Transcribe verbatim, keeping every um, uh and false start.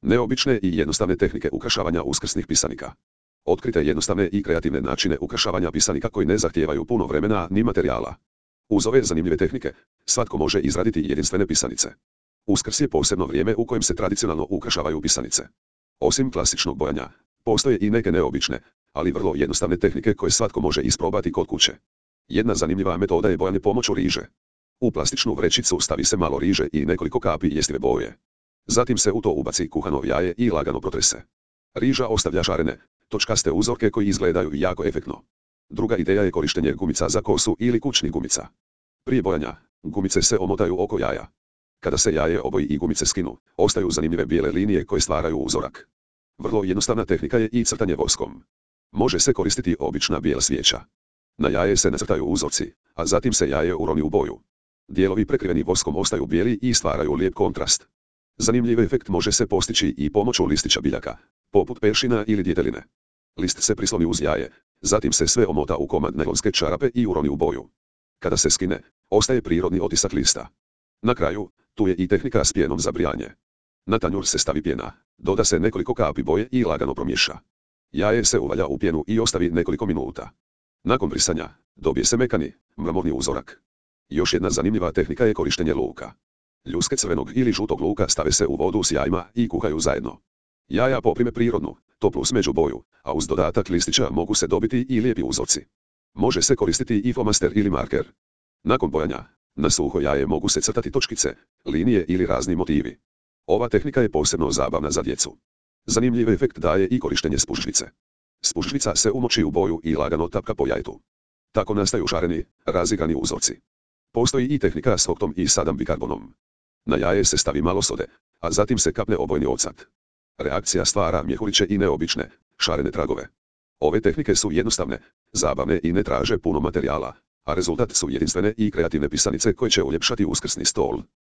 Neobične i jednostavne tehnike ukrašavanja uskrsnih pisanika. Otkrite jednostavne i kreativne načine ukrašavanja pisanika koji ne zahtijevaju puno vremena ni materijala. Uz ove zanimljive tehnike, svatko može izraditi jedinstvene pisanice. Uskrs je posebno vrijeme u kojem se tradicionalno ukrašavaju pisanice. Osim klasičnog bojanja, postoje i neke neobične, ali vrlo jednostavne tehnike koje svatko može isprobati kod kuće. Jedna zanimljiva metoda je bojanje pomoću riže. U plastičnu vrećicu stavi se malo riže i nekoliko kapi jestive boje. Zatim se u to ubaci kuhano jaje i lagano protrese. Riža ostavlja šarene, točkaste uzorke koji izgledaju jako efektno. Druga ideja je korištenje gumica za kosu ili kućnih gumica. Prije bojanja, gumice se omotaju oko jaja. Kada se jaje oboji i gumice skinu, ostaju zanimljive bijele linije koje stvaraju uzorak. Vrlo jednostavna tehnika je i crtanje voskom. Može se koristiti obična bijela svijeća. Na jaje se nacrtaju uzorci, a zatim se jaje uroni u boju. Dijelovi prekriveni voskom ostaju bijeli i stvaraju lijep kontrast. Zanimljiv efekt može se postići i pomoću listića biljaka, poput peršina ili djeteline. List se prisloni uz jaje, zatim se sve omota u komad najlonske čarape i uroni u boju. Kada se skine, ostaje prirodni otisak lista. Na kraju, tu je i tehnika s pijenom za brijanje. Na tanjur se stavi pjena, doda se nekoliko kapi boje i lagano promiješa. Jaje se uvalja u pjenu i ostavi nekoliko minuta. Nakon brisanja, dobije se mekani, mramorni uzorak. Još jedna zanimljiva tehnika je korištenje luka. Ljuske crvenog ili žutog luka stave se u vodu s jajima i kuhaju zajedno. Jaja poprime prirodnu, toplu smeđu boju, a uz dodatak listića mogu se dobiti i lijepi uzorci. Može se koristiti i flomaster ili marker. Nakon bojanja, na suho jaje mogu se crtati točkice, linije ili razni motivi. Ova tehnika je posebno zabavna za djecu. Zanimljiv efekt daje i korištenje spužvice. Spužvica se umoči u boju i lagano tapka po jajetu. Tako nastaju šareni, razigrani uzorci. Postoji i tehnika s oktom i sadam bikarbonom. Na jaje se stavi malo sode, a zatim se kapne obojni ocat. Reakcija stvara mjehuriće i neobične, šarene tragove. Ove tehnike su jednostavne, zabavne i ne traže puno materijala, a rezultat su jedinstvene i kreativne pisanice koje će uljepšati uskrsni stol.